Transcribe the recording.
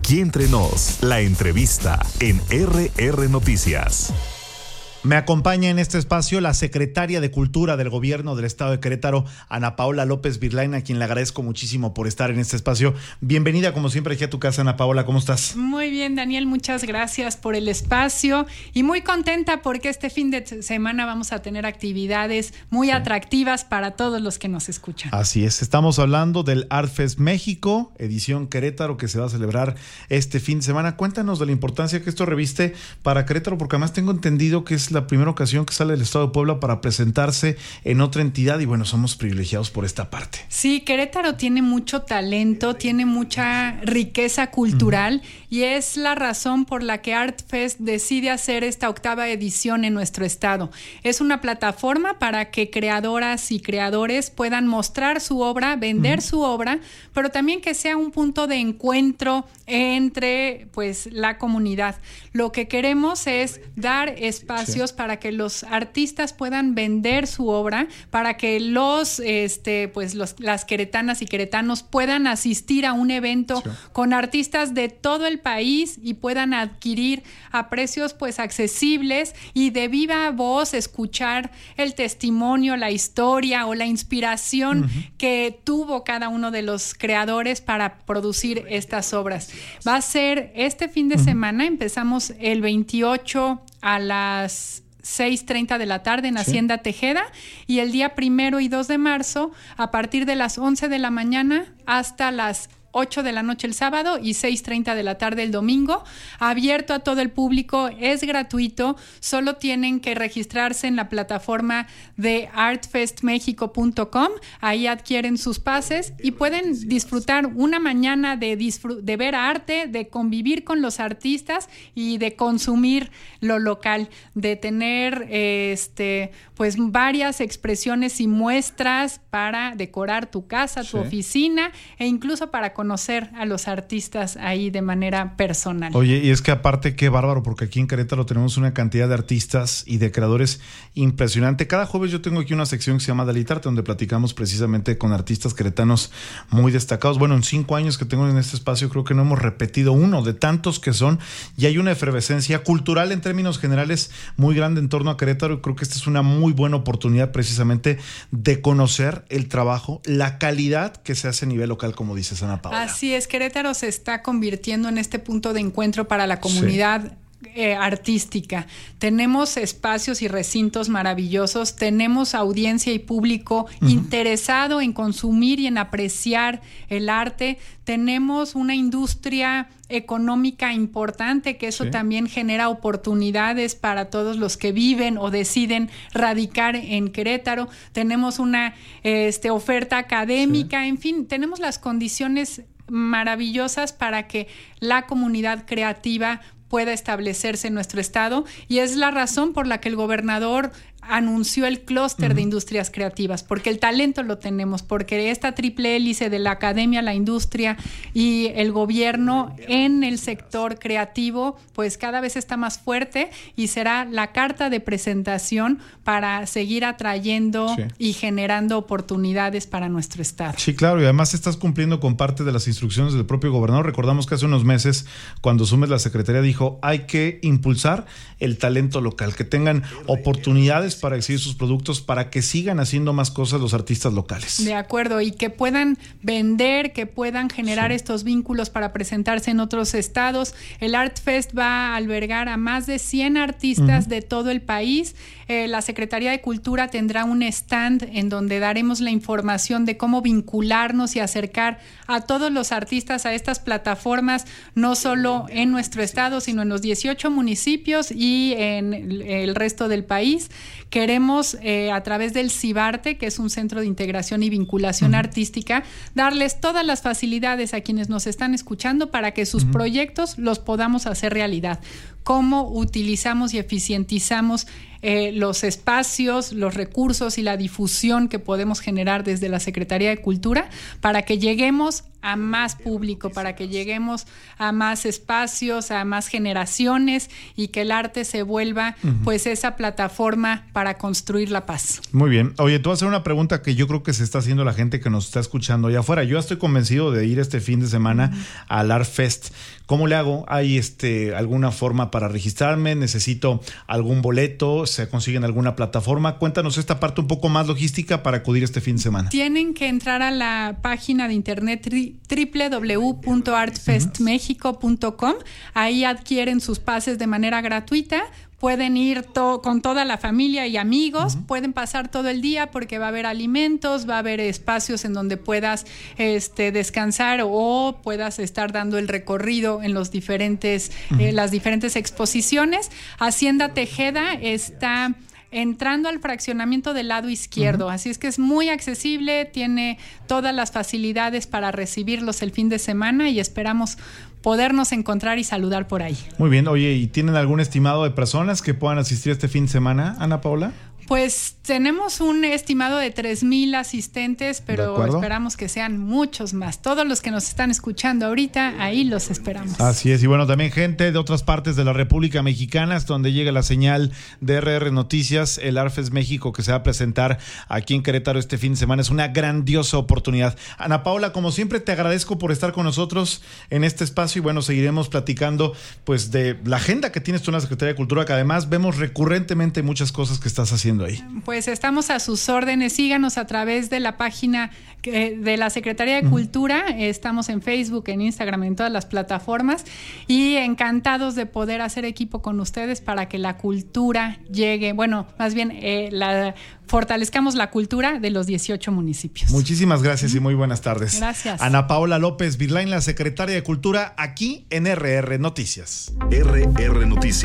Aquí entre nos, la entrevista en RR Noticias. Me acompaña en este espacio la secretaria de Cultura del Gobierno del Estado de Querétaro, Ana Paola López Virlain, a quien le agradezco muchísimo por estar en este espacio. Bienvenida, como siempre, aquí a tu casa, Ana Paola. ¿Cómo estás? Muy bien, Daniel. Muchas gracias por el espacio y muy contenta porque este fin de semana vamos a tener actividades muy atractivas para todos los que nos escuchan. Así es. Estamos hablando del ArtFest México, edición Querétaro, que se va a celebrar este fin de semana. Cuéntanos de la importancia que esto reviste para Querétaro, porque además tengo entendido que es la primera ocasión que sale del Estado de Puebla para presentarse en otra entidad y bueno, somos privilegiados por esta parte. Sí, Querétaro tiene mucho talento, tiene mucha riqueza cultural y es la razón por la que ArtFest decide hacer esta 8ª edición en nuestro estado. Es una plataforma para que creadoras y creadores puedan mostrar su obra, vender su obra, pero también que sea un punto de encuentro entre pues la comunidad. Lo que queremos es dar espacios para que los artistas puedan vender su obra, para que las queretanas y queretanos puedan asistir a un evento con artistas de todo el país y puedan adquirir a precios pues accesibles y de viva voz escuchar el testimonio, la historia o la inspiración que tuvo cada uno de los creadores para producir estas obras. Va a ser este fin de semana, empezamos el 28 a las 6:30 de la tarde en Hacienda Tejeda y el día 1 y 2 de marzo a partir de las 11 de la mañana hasta las 8 de la noche el sábado y 6:30 de la tarde el domingo, abierto a todo el público, es gratuito, solo tienen que registrarse en la plataforma de artfestmexico.com, ahí adquieren sus pases y pueden disfrutar una mañana de ver arte, de convivir con los artistas y de consumir lo local, de tener pues varias expresiones y muestras para decorar tu casa, tu oficina e incluso para conocer a los artistas ahí de manera personal. Oye, y es que aparte qué bárbaro, porque aquí en Querétaro tenemos una cantidad de artistas y de creadores impresionante. Cada jueves yo tengo aquí una sección que se llama Dalitarte, donde platicamos precisamente con artistas queretanos muy destacados. Bueno, en 5 años que tengo en este espacio creo que no hemos repetido uno de tantos que son, y hay una efervescencia cultural en términos generales muy grande en torno a Querétaro, y creo que esta es una muy buena oportunidad precisamente de conocer el trabajo, la calidad que se hace a nivel local, como dices, Ana Paola. Así es, Querétaro se está convirtiendo en este punto de encuentro para la comunidad artística. Tenemos espacios y recintos maravillosos, tenemos audiencia y público interesado en consumir y en apreciar el arte, tenemos una industria económica importante, que eso también genera oportunidades para todos los que viven o deciden radicar en Querétaro, tenemos una oferta académica, en fin, tenemos las condiciones maravillosas para que la comunidad creativa pueda establecerse en nuestro estado y es la razón por la que el gobernador anunció el clúster de industrias creativas, porque el talento lo tenemos, porque esta triple hélice de la academia, la industria y el gobierno en el sector creativo, pues cada vez está más fuerte y será la carta de presentación para seguir atrayendo y generando oportunidades para nuestro estado. Sí, claro, y además estás cumpliendo con parte de las instrucciones del propio gobernador. Recordamos que hace unos meses, cuando asumes la secretaría, dijo, hay que impulsar el talento local, que tengan oportunidades para exhibir sus productos, para que sigan haciendo más cosas los artistas locales. De acuerdo, y que puedan vender, que puedan generar estos vínculos para presentarse en otros estados. El ArtFest va a albergar a más de 100 artistas de todo el país. La Secretaría de Cultura tendrá un stand en donde daremos la información de cómo vincularnos y acercar a todos los artistas a estas plataformas, no solo en nuestro estado, sino en los 18 municipios y en el resto del país. Queremos, a través del CIBARTE, que es un centro de integración y vinculación artística, darles todas las facilidades a quienes nos están escuchando para que sus proyectos los podamos hacer realidad. Cómo utilizamos y eficientizamos los espacios, los recursos y la difusión que podemos generar desde la Secretaría de Cultura para que lleguemos a más público, para que lleguemos a más espacios, a más generaciones y que el arte se vuelva pues esa plataforma para construir la paz. Muy bien. Oye, te voy a hacer una pregunta que yo creo que se está haciendo la gente que nos está escuchando allá afuera. Yo estoy convencido de ir este fin de semana al Art Fest. ¿Cómo le hago? ¿Hay alguna forma para registrarme? ¿Necesito algún boleto? ¿Se consigue en alguna plataforma? Cuéntanos esta parte un poco más logística para acudir este fin de semana. Tienen que entrar a la página de internet www.artfestmexico.com. Ahí adquieren sus pases de manera gratuita. Pueden ir con toda la familia y amigos, pueden pasar todo el día porque va a haber alimentos, va a haber espacios en donde puedas descansar o puedas estar dando el recorrido en los diferentes, las diferentes exposiciones. Hacienda Tejeda está entrando al fraccionamiento del lado izquierdo, así es que es muy accesible, tiene todas las facilidades para recibirlos el fin de semana y esperamos podernos encontrar y saludar por ahí. Muy bien, oye, ¿y tienen algún estimado de personas que puedan asistir este fin de semana, Ana Paula? Pues tenemos un estimado de 3,000 asistentes, pero esperamos que sean muchos más. Todos los que nos están escuchando ahorita, ahí los esperamos. Así es, y bueno, también gente de otras partes de la República Mexicana, hasta donde llega la señal de RR Noticias, el Art Fest México que se va a presentar aquí en Querétaro este fin de semana. Es una grandiosa oportunidad. Ana Paula, como siempre, te agradezco por estar con nosotros en este espacio y bueno, seguiremos platicando pues de la agenda que tienes tú en la Secretaría de Cultura, que además vemos recurrentemente muchas cosas que estás haciendo ahí. Pues estamos a sus órdenes, síganos a través de la página de la Secretaría de Cultura, estamos en Facebook, en Instagram, en todas las plataformas y encantados de poder hacer equipo con ustedes para que la cultura llegue, bueno, más bien fortalezcamos la cultura de los 18 municipios. Muchísimas gracias y muy buenas tardes. Gracias. Ana Paola López Virlain, la Secretaria de Cultura, aquí en RR Noticias. RR Noticias.